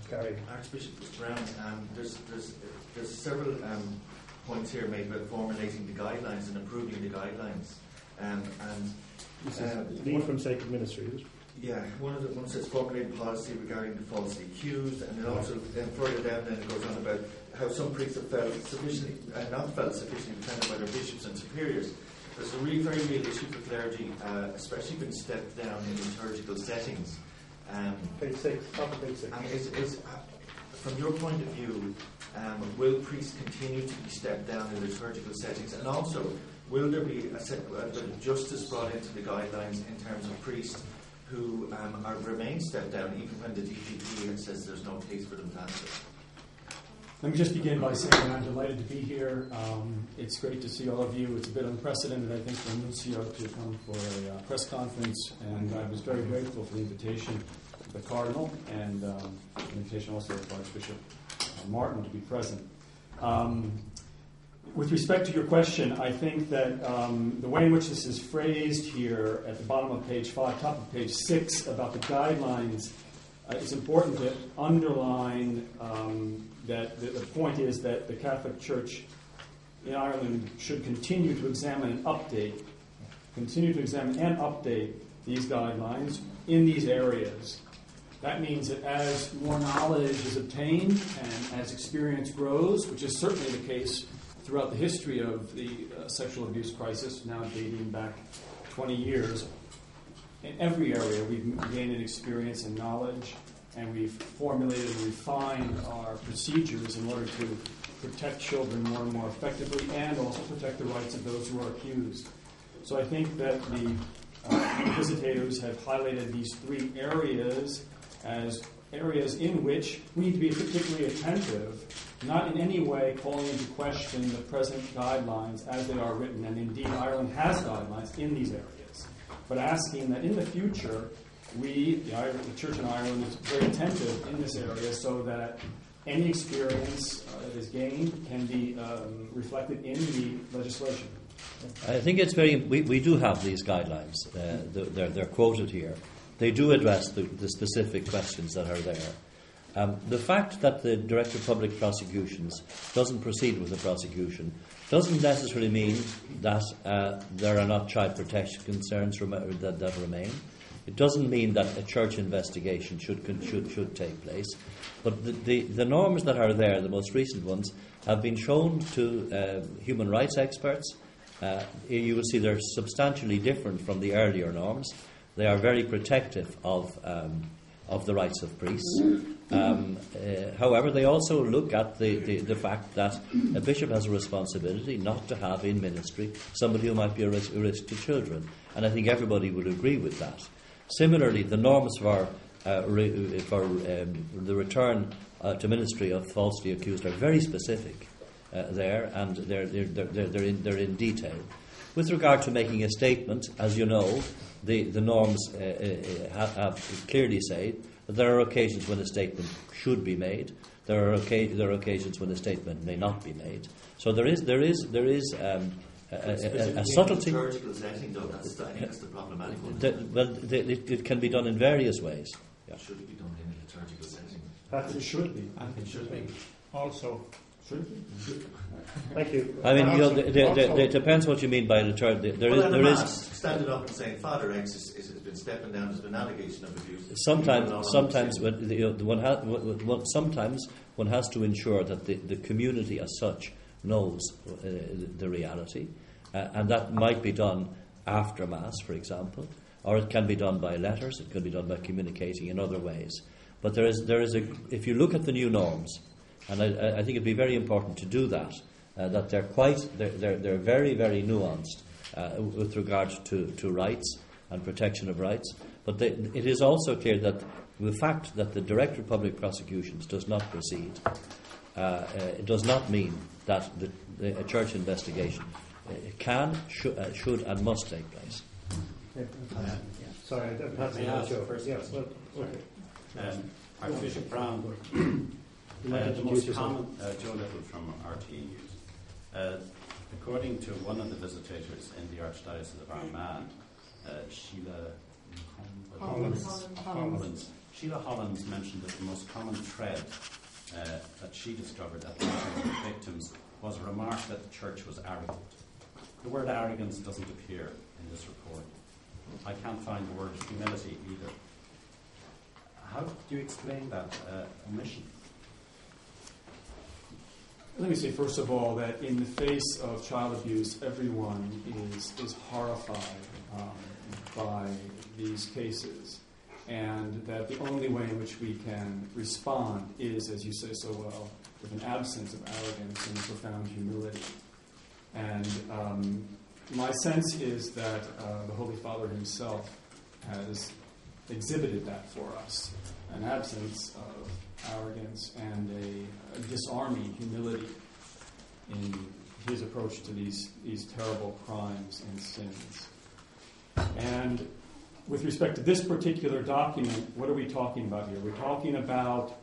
Gary. Archbishop Brown, there's several points here made about formulating the guidelines and improving the guidelines. Lead from Sacred Ministry, is it? Yeah, one says formulate policy regarding the falsely accused, and then also further down then it goes on about how some priests have not felt sufficiently defended by their bishops and superiors. There's a very real issue for clergy, especially when stepped down in liturgical settings. Page 6, top of page 6. And from your point of view, will priests continue to be stepped down in liturgical settings? And also, will there be a bit of justice brought into the guidelines in terms of priests who remain stepped down even when the DPP says there's no case for them to answer? Let me just begin by saying I'm delighted to be here. It's great to see all of you. It's a bit unprecedented, I think, for Nuncio to come for a press conference, and I was very grateful for the invitation of the Cardinal and the invitation also of Archbishop Martin to be present. With respect to your question, I think that the way in which this is phrased here at the bottom of page 5, top of page 6, about the guidelines, it's important to underline that the point is that the Catholic Church in Ireland should continue to examine and update these guidelines in these areas. That means that as more knowledge is obtained and as experience grows, which is certainly the case throughout the history of the sexual abuse crisis, now dating back 20 years, in every area we've gained an experience and knowledge, and we've formulated and refined our procedures in order to protect children more and more effectively and also protect the rights of those who are accused. So I think that the visitators have highlighted these three areas as areas in which we need to be particularly attentive, not in any way calling into question the present guidelines as they are written, and indeed Ireland has guidelines in these areas, but asking that in the future the Church in Ireland is very attentive in this area so that any experience that is gained can be reflected in the legislation. I think it's very. We do have these guidelines. They're quoted here. They do address the specific questions that are there. The fact that the Director of Public Prosecutions doesn't proceed with the prosecution doesn't necessarily mean that there are not child protection concerns that remain. It doesn't mean that a church investigation should take place. But the norms that are there, the most recent ones, have been shown to human rights experts. You will see they're substantially different from the earlier norms. They are very protective of the rights of priests. However, they also look at the fact that a bishop has a responsibility not to have in ministry somebody who might be a risk to children. And I think everybody would agree with that. Similarly, the norms for the return to ministry of falsely accused are very specific there, and they're in detail. With regard to making a statement, as you know, the norms have clearly said that there are occasions when a statement should be made. There are occasions when a statement may not be made. So there is a subtlety. In a liturgical setting, though, I think that's the problematic one. It can be done in various ways. Yeah. Should it be done in a liturgical setting? It should be. It should be. Also, should be. Thank you. I mean, it depends what you mean by liturgical. There is standing up and saying Father X has been stepping down. There's been an allegation of abuse. Sometimes one has to ensure that the community as such knows the reality, and that might be done after Mass, for example, or it can be done by letters. It can be done by communicating in other ways. But there is if you look at the new norms, and I think it'd be very important to do that. That they're very, very nuanced with regard to rights and protection of rights. But it is also clear that the fact that the Director of Public Prosecutions does not proceed, it does not mean that a church investigation can, should, and must take place. Sorry, I'm passing May I ask the first? Yes, well, okay. Archbishop Brown, the most common, Joe Little from RT News. According to one of the visitators in the Archdiocese of Armagh, Sheila Hollins, Sheila Hollins mentioned that the most common thread that she discovered at the meeting with victims was a remark that the church was arrogant. The word arrogance doesn't appear in this report. I can't find the word humility either. How do you explain that omission? Let me say, first of all, that in the face of child abuse, everyone is horrified by these cases, and that the only way in which we can respond is, as you say so well, with an absence of arrogance and profound humility. And my sense is that the Holy Father himself has exhibited that for us, an absence of arrogance and a disarming humility in his approach to these terrible crimes and sins. And with respect to this particular document, what are we talking about here? We're talking about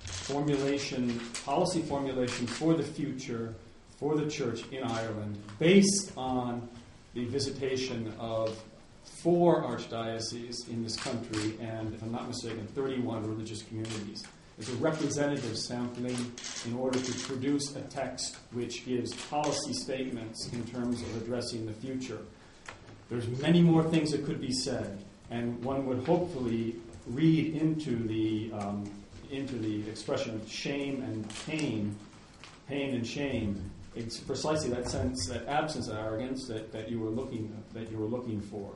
policy formulation for the future for the church in Ireland based on the visitation of 4 archdioceses in this country and, if I'm not mistaken, 31 religious communities. It's a representative sampling in order to produce a text which gives policy statements in terms of addressing the future. There's many more things that could be said, and one would hopefully read into the expression of shame and pain and shame. It's precisely that sense, that absence of arrogance that you were looking for.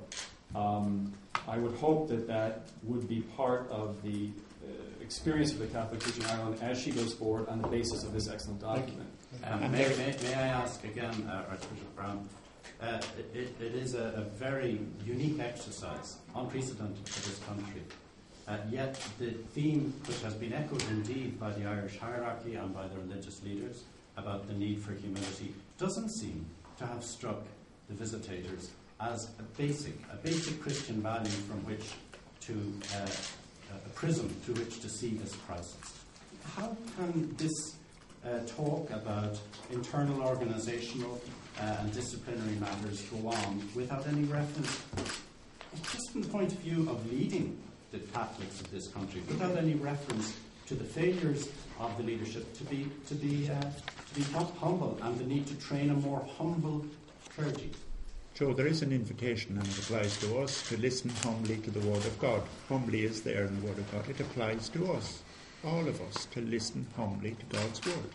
I would hope that would be part of the experience of the Catholic Church in Ireland as she goes forward on the basis of this excellent document. May I ask again, Archbishop Brown? It is a very unique exercise, unprecedented for this country. Yet the theme, which has been echoed indeed by the Irish hierarchy and by the religious leaders about the need for humility, doesn't seem to have struck the visitators as a basic Christian value from which to a prism through which to see this crisis. How can this talk about internal organisational and disciplinary matters go on without any reference, just from the point of view of leading the Catholics of this country, without any reference to the failures of the leadership to be humble and the need to train a more humble clergy? Joe, there is an invitation, and it applies to us, to listen humbly to the Word of God. Humbly is there in the Word of God. It applies to us, all of us, to listen humbly to God's Word.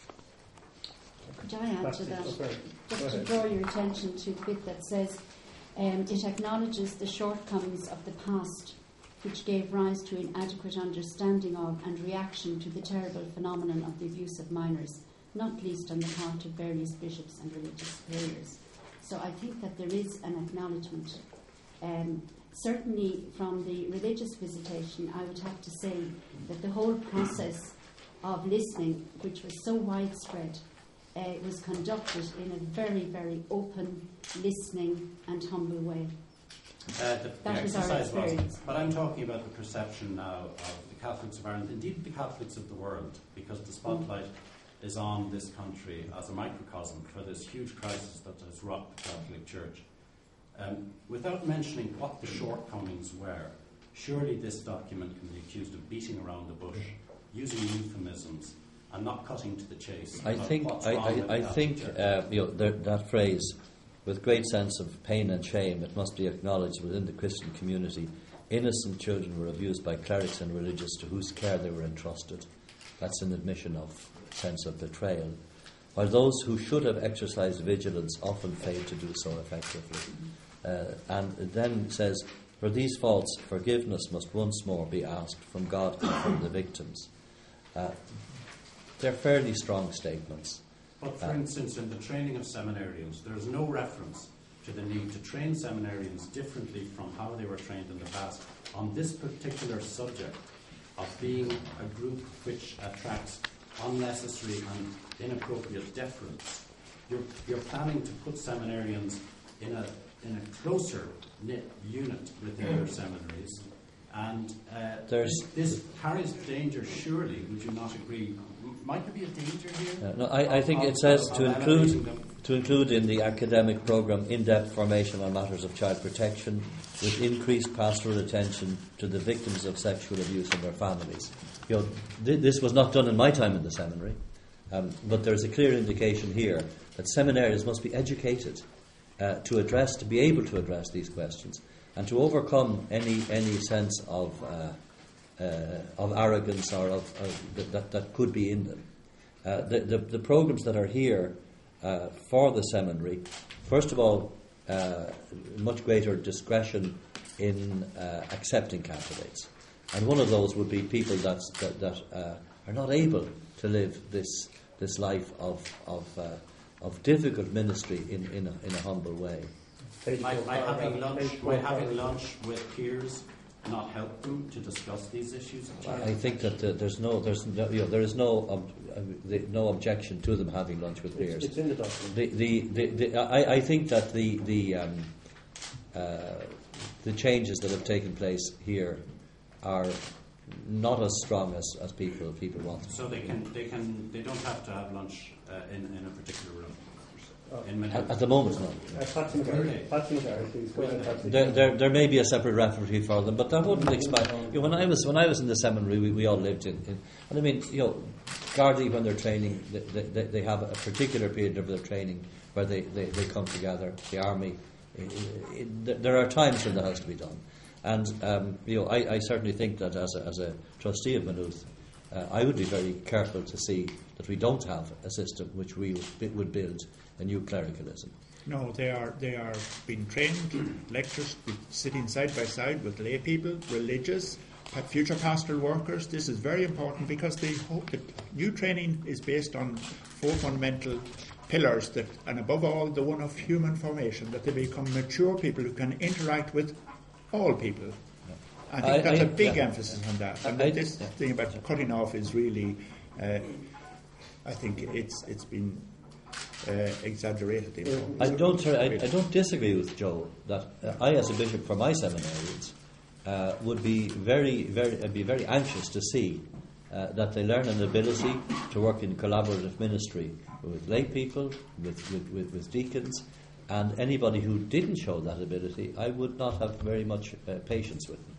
Could I add to that? Just to draw your attention to the bit that says, it acknowledges the shortcomings of the past, which gave rise to inadequate understanding of and reaction to the terrible phenomenon of the abuse of minors, not least on the part of various bishops and religious superiors. So I think that there is an acknowledgement. Certainly from the religious visitation, I would have to say that the whole process of listening, which was so widespread, was conducted in a very, very open, listening and humble way. That was our experience. But I'm talking about the perception now of the Catholics of Ireland, indeed the Catholics of the world, because the spotlight is on this country as a microcosm for this huge crisis that has rocked the Catholic Church. Without mentioning what the shortcomings were, surely this document can be accused of beating around the bush, using euphemisms, and not cutting to the chase. I think that phrase, with great sense of pain and shame, it must be acknowledged within the Christian community, innocent children were abused by clerics and religious to whose care they were entrusted. That's an admission of sense of betrayal. While those who should have exercised vigilance often failed to do so effectively. And it then says, for these faults, forgiveness must once more be asked from God and from the victims. They're fairly strong statements. But for instance, in the training of seminarians, there is no reference to the need to train seminarians differently from how they were trained in the past on this particular subject of being a group which attracts unnecessary and inappropriate deference. You're planning to put seminarians in a closer knit unit within their seminaries, and this carries danger. Surely, would you not agree? Might there be a danger here? No, I think it says to include to include in the academic programme in-depth formation on matters of child protection with increased pastoral attention to the victims of sexual abuse and their families. This was not done in my time in the seminary, but there's a clear indication here that seminarians must be educated to be able to address these questions and to overcome any sense of arrogance or that could be in them. The programmes that are here for the seminary, first of all, much greater discretion in accepting candidates, and one of those would be people that are not able to live this life of difficult ministry in a humble way. By having lunch with peers not help them to discuss these issues? I think that there is no objection to them having lunch with peers. It's in the document. I think that the changes that have taken place here are not as strong as people want. So they don't have to have lunch in a particular room. At the moment, no. Patsy McGarry, please. Go ahead, Patsy. There may be a separate referee for them, but that wouldn't expire. When I was in the seminary, we all lived in and I mean, Gardaí, when they're training, they have a particular period of their training where they come together. The army, there are times when that has to be done, and I certainly think that as a trustee of Maynooth, I would be very careful to see that we don't have a system which we would build a new clericalism. No, they are being trained, lectures, sitting side by side with lay people, religious, future pastoral workers. This is very important because the new training is based on 4 fundamental pillars, and above all the one of human formation, that they become mature people who can interact with all people. I think that's a big emphasis on that. And this thing about cutting off is really, I think it's been exaggerated. I don't disagree with Joe that I, as a bishop for my seminarians, would be very anxious to see that they learn an ability to work in collaborative ministry with lay people, with deacons, and anybody who didn't show that ability, I would not have very much patience with them.